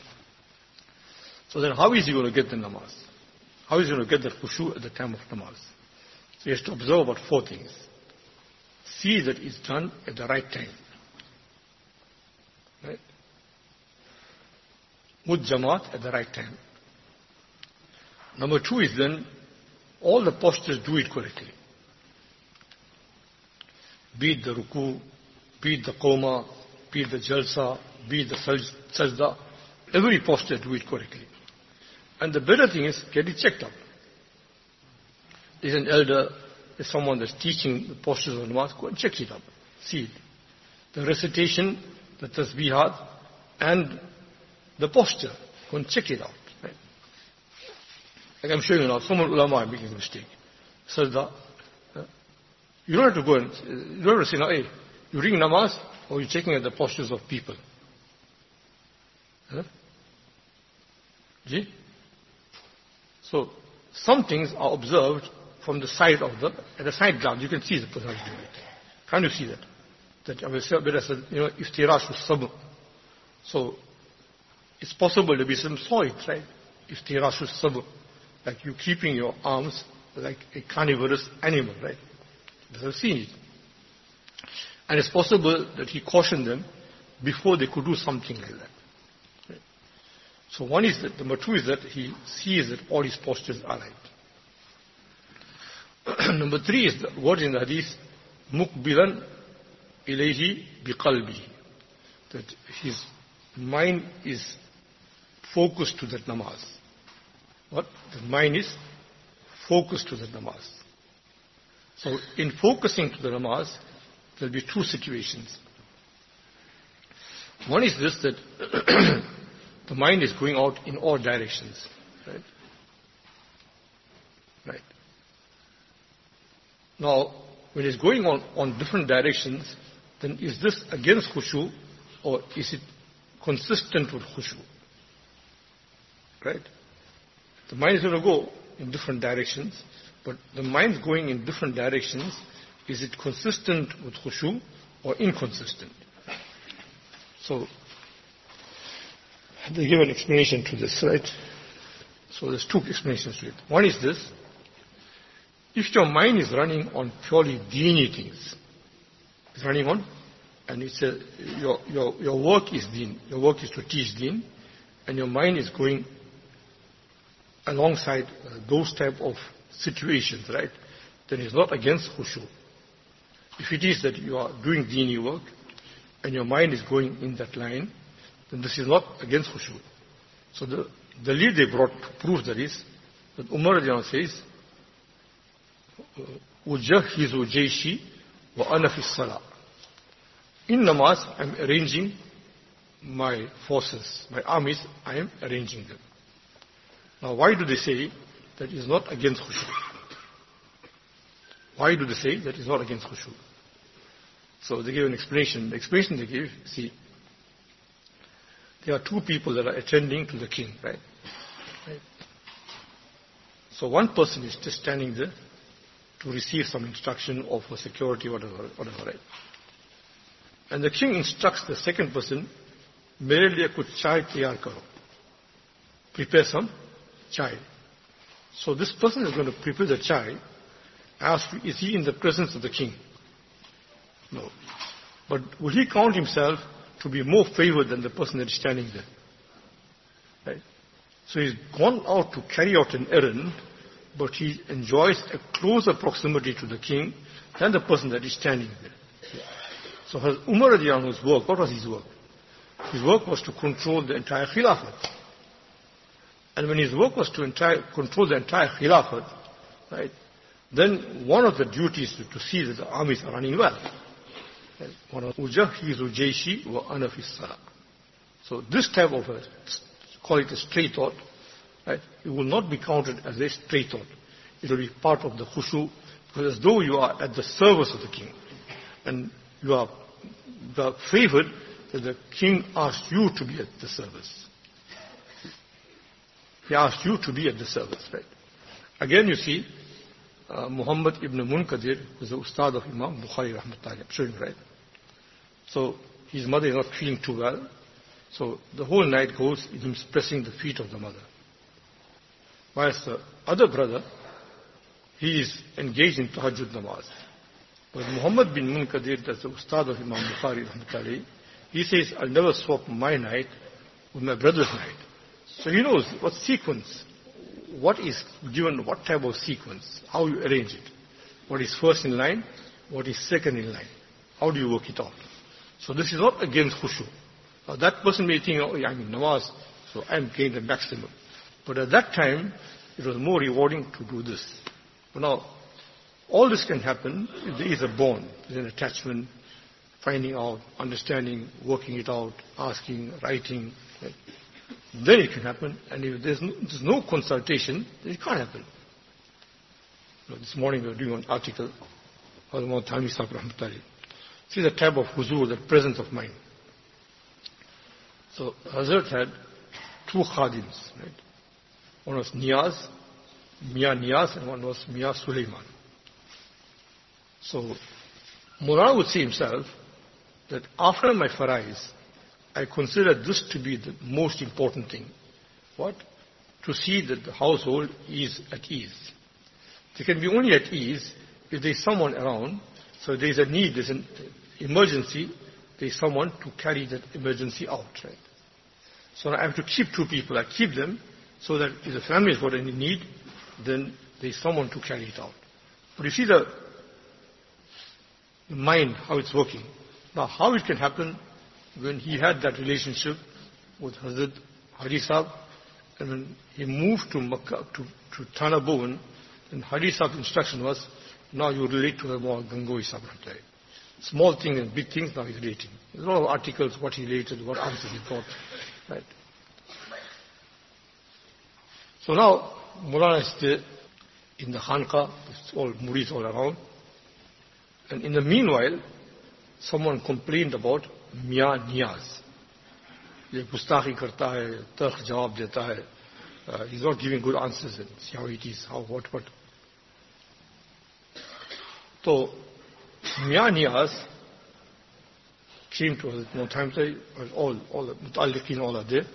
So then how is he going to get the namaz? How is he going to get that khushu at the time of namaz? So he has to observe about 4 things. See that it's done at the right time. Right? With Jamaat at the right time. Number 2 is then, all the postures do it correctly. Be it the ruku, be it the qawma, be it the jalsa, be it the sajda, every posture do it correctly. And the better thing is, get it checked up. There's an elder, there's someone that's teaching the postures of namaz, go and check it up. See it. The recitation, the tasbihat, and the posture. Go and check it out. Right? Like I'm showing you now, some ulama are making a mistake. Sajda. You don't have to go and, you don't have to say, now, hey, you reading namaz, or you're checking at the postures of people. Huh? Gee? So, some things are observed from the side of at the side glance, you can see the person doing it. Can't you see that? That I will say, iftirash sabr. So, it's possible to be some soil, right? Iftirash sabr. Like you keeping your arms like a carnivorous animal, right? Doesn't see it. And it's possible that he cautioned them before they could do something like that. Right? So one is that, number 2 is that he sees that all his postures are right. Number 3 is the word in the hadith, mukbilan ilayhi biqalbihi. That his mind is focused to that namaz. What? The mind is focused to that namaz. So in focusing to the namaz, there will be 2 situations. One is this, that the mind is going out in all directions. Right? Right. Now, when it's going on different directions, then is this against khushu or is it consistent with khushu? Right? The mind is going to go in different directions, but the mind going in different directions, is it consistent with khushu or inconsistent? So, they give an explanation to this, right? So there's 2 explanations to it. One is this: if your mind is running on purely deeni things, it's running on, and it's your work is deen, your work is to teach deen, and your mind is going alongside those type of situations, right? Then it's not against khushu. If it is that you are doing deeni work and your mind is going in that line, then this is not against khushu. So the lead they brought to prove that is that Umar says, "Ujahizu jayshi wa ana fi salah." In namaz, I'm arranging my forces, my armies, I am arranging them. Now, why do they say that is not against khushu? Why do they say that is not against khushu? So they give an explanation. The explanation they give, see, there are 2 people that are attending to the king, right? So one person is just standing there to receive some instruction or for security, whatever, right? And the king instructs the second person, मेरे लिए कुछ चाय तैयार करो. Prepare some chai. So this person is going to prepare the chai. Ask, is he in the presence of the king? No. But will he count himself to be more favored than the person that is standing there? Right? So he's gone out to carry out an errand, but he enjoys a closer proximity to the king than the person that is standing there. So Umar radiallahu anhu's work, what was his work? His work was to control the entire Khilafat. And when his work was to control the entire Khilafat, right, then one of the duties is to see that the armies are running well. So this type of call it a stray thought, right, it will not be counted as a stray thought. It will be part of the khushu, because as though you are at the service of the king. And you are favored that the king asked you to be at the service. He asked you to be at the service, right? Again, you see, Muhammad ibn Munkadir was the ustad of Imam Bukhari rahmatullahi, I'm showing, right? So his mother is not feeling too well. So the whole night goes in him pressing the feet of the mother. Whilst the other brother, he is engaged in tahajjud namaz. But Muhammad bin Munkadir, that's the ustad of Imam Bukhari rahmatullahi, he says, I'll never swap my night with my brother's night. So he knows what sequence, what is given, what type of sequence, how you arrange it. What is first in line, what is second in line. How do you work it out? So this is not against khushu. Now that person may think, oh, I'm in namaz, so I'm getting the maximum. But at that time, it was more rewarding to do this. But now, all this can happen if there is a bond, there's an attachment, finding out, understanding, working it out, asking, writing. Right? Then it can happen. And if there's no consultation, then it can't happen. This morning we were doing an article, Hazrat Thani Sahib Rahmatullahi. See the type of huzur, the presence of mind. So Hazrat had two khadims, right? One was Niyaz, Mia Niyaz, and one was Mia Sulaiman. So Mulana would say himself that after my farais, I consider this to be the most important thing. What? To see that the household is at ease. They can be only at ease if there is someone around. So there is a need, there is an emergency, there is someone to carry that emergency out. Right? So I have to keep two people. I keep them so that if the family has got any need, then there is someone to carry it out. But you see the mind, how it's working. Now, how it can happen when he had that relationship with Hazrat Haji Sahib, and when he moved to Makkah, to Thana Bhuvan, and Haji Sahib's instruction was, now you relate to the more Gangoi Sahib. Small things and big things, now he's relating. There's a lot of articles, what he related, what answers he got. Right? So now, Mulana is there in the Khanqa, it's all muris all around. And in the meanwhile, someone complained about Mia Niyaz. Ye gustakhi karta hai, tarkh jawab deta hai. He's not giving good answers and see how it is, how, what. So, Mia Niyaz came to us no time, all the mutaliqeen, all are there.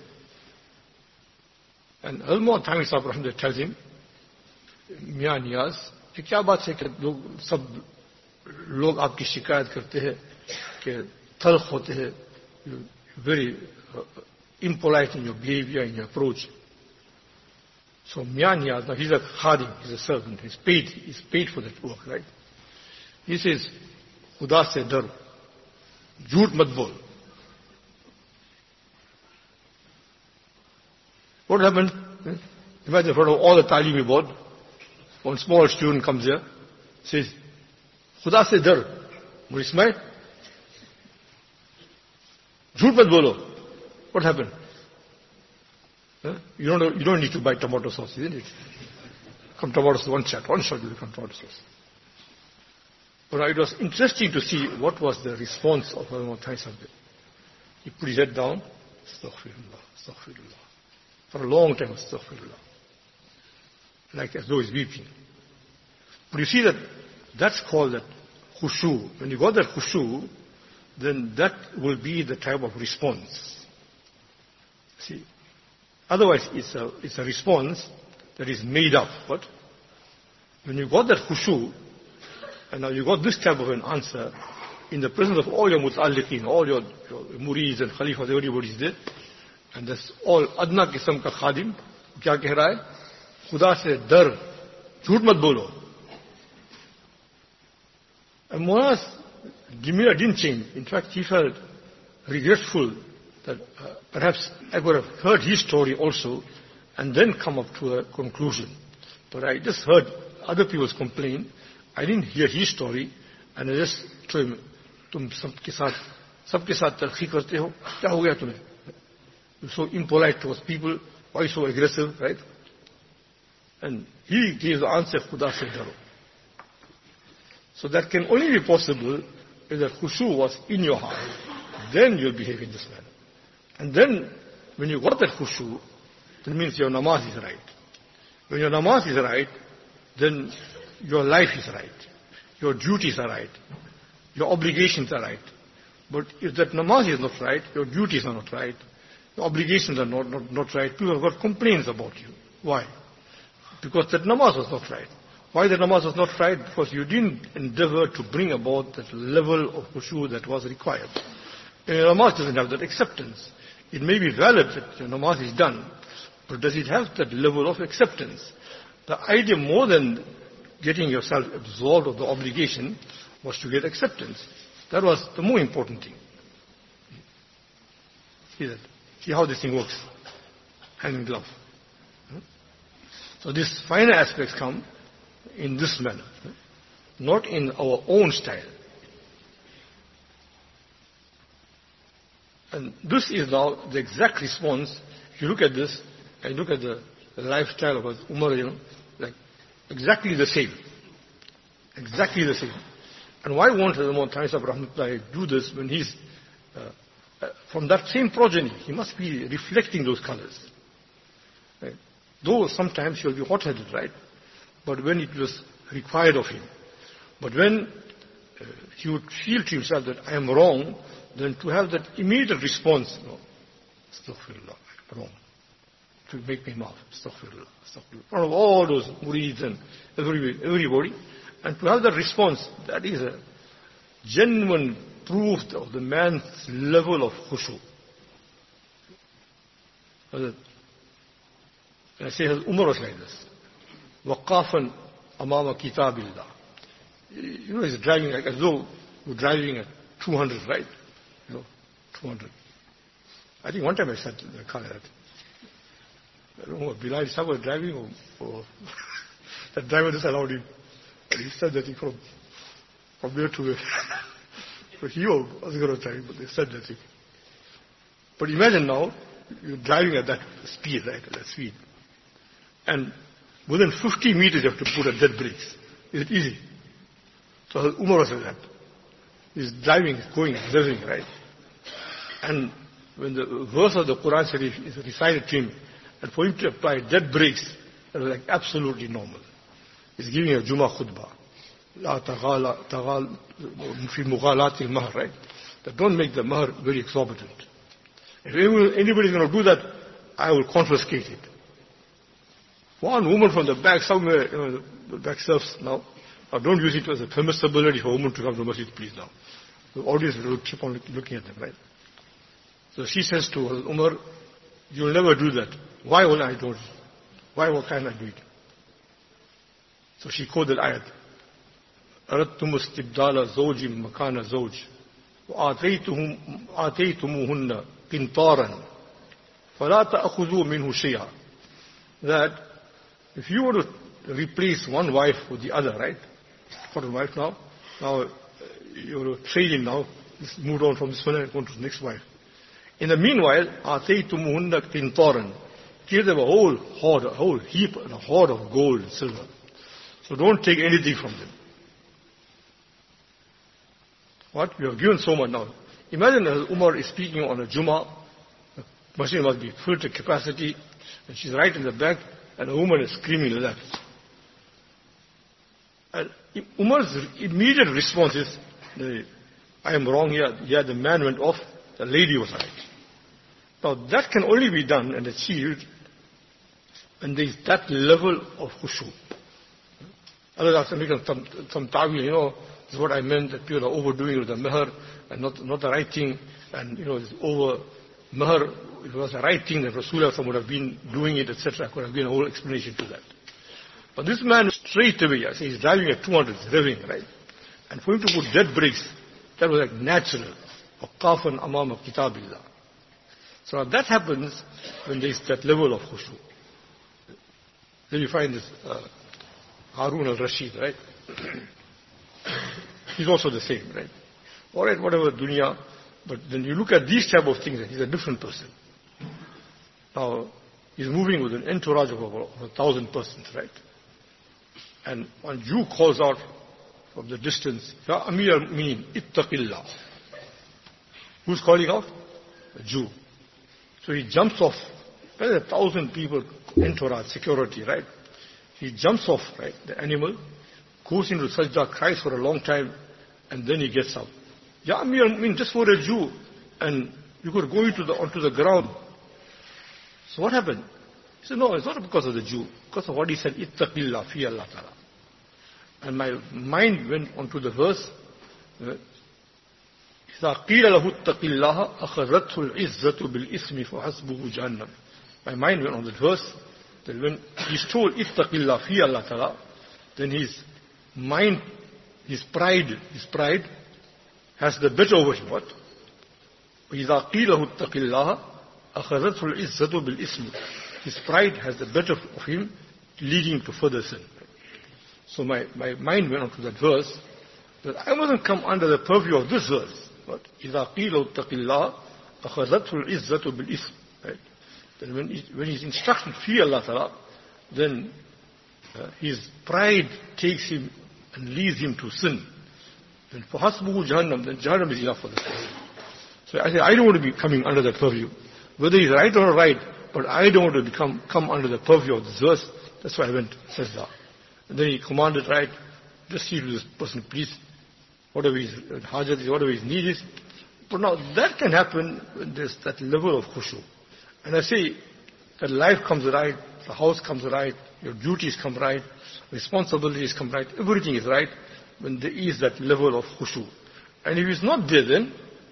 And Hazrat Thani Sahib Rahmatullahi tells him, Mia Niyaz, ये क्या बात है कि लोग आपकी शिकायत करते हैं कि तल्ख होते हैं, very impolite in your behavior, in your approach. So Mia Niyaz, now he's a khadim, he's a servant, he's paid for that work, right? He says, Khuda se dar, jhoot mat bol. What happened? Imagine in front of all the talimi board, one small student comes here, says, Khuda se dar, Ismail, jhoot mat bolo. What happened? You don't need to buy tomato sauce, isn't it? Come tomato sauce, one shot will become tomato sauce. But it was interesting to see what was the response of Hazrat Thani Sahib. He put his head down, astaghfirullah, astaghfirullah. For a long time, astaghfirullah. Like as though he's weeping. But you see that's called that khushu. When you got that khushu, then that will be the type of response. See, otherwise it's a response that is made up. But when you got that khushu, and now you got this type of an answer, in the presence of all your muta'alliqeen, all your murids and khalifas, everybody is there, and that's all adna qisam ka khadim, kya keh raha hai? Khuda se dar, jhoot mat bolo. And Muaz demeanor didn't change. In fact, he felt regretful that perhaps I could have heard his story also and then come up to a conclusion. But I just heard other people's complaint. I didn't hear his story, and I just told him, "Tum sabke saath talqi karte ho? Kya ho gaya tumhe? You're so impolite towards people. Why so aggressive, right?" And he gave the answer, "Khuda se daro." So that can only be possible if that khushu was in your heart. Then you'll behave in this manner. And then, when you got that khushu, that means your namaz is right. When your namaz is right, then your life is right. Your duties are right. Your obligations are right. But if that namaz is not right, your duties are not right, your obligations are not right, people have got complaints about you. Why? Because that namaz was not right. Why the namaz was not right? Because you didn't endeavor to bring about that level of khushu that was required. And your namaz doesn't have that acceptance. It may be valid that your namaz is done, but does it have that level of acceptance? The idea, more than getting yourself absolved of the obligation, was to get acceptance. That was the more important thing. See that? See how this thing works. Hand in glove. So these finer aspects come in this manner, not in our own style. And this is now the exact response. If you look at this, and look at the lifestyle of Umar, like exactly the same. Exactly the same. And why won't Hazrat Thanisab Rahmatullahi do this when he's from that same progeny? He must be reflecting those colors. Right? Though sometimes he'll be hot-headed, right? But when it was required of him. But when he would feel to himself that I am wrong, then to have that immediate response, no, astaghfirullah, I'm wrong. To make me maaf, astaghfirullah, astaghfirullah. In front of all those murids and everybody. And to have that response, that is a genuine proof of the man's level of khushu. I say Umar was like this. Waqafan amama kitabillah. You know, he's driving like as though you're driving at 200, right? 200. I think one time I sat in the car that. I don't know, Bilal Sahib was driving or the driver just allowed him. And he said that he from there to there. So he was going to drive, but they said that thing. But imagine now, you're driving at that speed, right? At that speed. And within 50 meters you have to put a dead brakes. Is it easy? So Umar was like that. He's driving, he's going, observing, right? And when the verse of the Quran Sharif is recited to him, and for him to apply dead brakes, that was like absolutely normal. He's giving a Jummah khutbah. La taghal fi mughalat al-mahr, right? That don't make the mahr very exorbitant. If anybody is going to do that, I will confiscate it. One woman from the back somewhere, the back serves now. Now don't use it as a permissibility for a woman to come to masjid, please now. The audience will keep on looking at them, right? So she says to Umar, you'll never do that. Why will I do it? Why can't I do it? So she quoted ayat. أردتم استبدال زوج مكان زوج وآتيتموهن قنطارا فلا تأخذوا منه شيئا. That if you were to replace one wife with the other, right? Got a wife now you were to trade in now, just moved on from this one and go to the next wife. In the meanwhile, آتيتموهن قنطارا, give them a whole hoard, a whole heap, and a hoard of gold and silver. So don't take anything from them. What? We have given so much now. Imagine Umar is speaking on a Jummah, the machine must be filled to capacity, and she's right in the back, and a woman is screaming like that. And Umar's immediate response is, I am wrong here. Yeah, the man went off, the lady was right. Now that can only be done and achieved when there is that level of khushu. Others are making some ta'wil, this is what I meant, that people are overdoing with the meher and not the right thing, and it's over meher, if it was the right thing, that Rasulullah would have been doing it, etc. Could have been a whole explanation to that. But this man straight away, I say he's driving at 200, revving, right? And for him to put dead brakes, that was like natural. وَقَافًا أَمَامَ كِتَابِ اللَّهِ. So that happens when there is that level of khushu. Then you find this Harun al-Rashid, right? He's also the same, right? Alright, whatever dunya, but then you look at these type of things, he's a different person. Now, he's moving with an entourage of over 1,000 persons, right? And one Jew calls out from the distance, Ya Amir al-Mu'minin, ittaqillah. Who's calling out? A Jew. So he jumps off. There's 1,000 people, entourage, security, right? He jumps off, right, the animal, goes into sajda, cries for a long time, and then he gets up. Ya Amir al-Mu'minin, just for a Jew, and you could go onto the ground. So what happened? He said, no, it's not because of the Jew, because of what he said, ittaqillah fi Allah ta'ala. And my mind went onto the verse, إِذَا قِيلَ لَهُ اتَّقِ اللَّهَ أَخَذَتْهُ الْعِزَّةُ بِالْإِثْمِ فَحَسْبُهُ جَهَنَّمُ. My mind went on that verse, that when he's told, ittaqi Allah fi Allah ta'ala, then his mind, his pride has the better over him. What? وَإِذَا قِيلَ لَهُ اتَّقِ اللَّهَ أَخَذَتْهُ الْعِزَّةُ بِالْإِثْمِ. His pride has the better of him, leading him to further sin. So my mind went on to that verse, that I mustn't come under the purview of this verse. But إِذَا قِيلَ اتَّقِ اللَّهَ أَخَذَتْهُ الْعِزَّةُ بِالْإِثْمِ. Right? Then when he's instructed fear Allah Ta'ala, then his pride takes him and leads him to sin. Then فَحَسْبُهُ جَهَنَّمُ. Then Jahannam is enough for the person. So I say, I don't want to be coming under that purview. Whether he's right or not right, but I don't want to come under the purview of this verse. That's why I went sajda. And then he commanded, right, just see to this person, please, whatever his hajat is, whatever his need is. But now that can happen when there's that level of khushu. And I say that life comes right, the house comes right, your duties come right, responsibilities come right, everything is right when there is that level of khushu. And if it's not there then,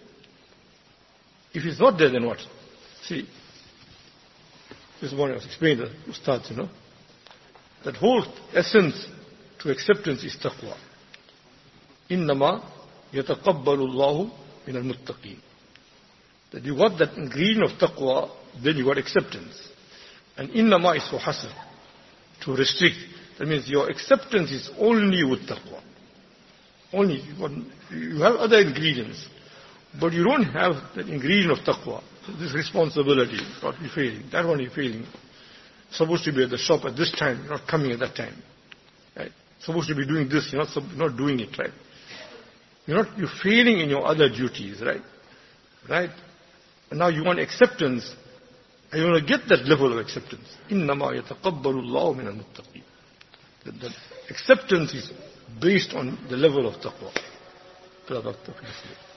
what? See, this morning I was explaining to the Ustad, that whole essence to acceptance is taqwa. إِنَّمَا يَتَقَبَّلُ اللَّهُ مِنَ الْمُتَّقِينَ. That you got that ingredient of taqwa, then you got acceptance. And innama is for hasr, to restrict. That means your acceptance is only with taqwa. Only. You have other ingredients, but you don't have that ingredient of taqwa. This responsibility, what you're failing, that one you're failing. Supposed to be at the shop at this time, you're not coming at that time. Right? Supposed to be doing this, you're not doing it, right? You're failing in your other duties, right? Right? And now you want acceptance, and you want to get that level of acceptance. إِنَّمَا يَتَقَبَّلُ اللَّهُ مِنَ الْمُتَّقِينَ. That acceptance is based on the level of taqwa.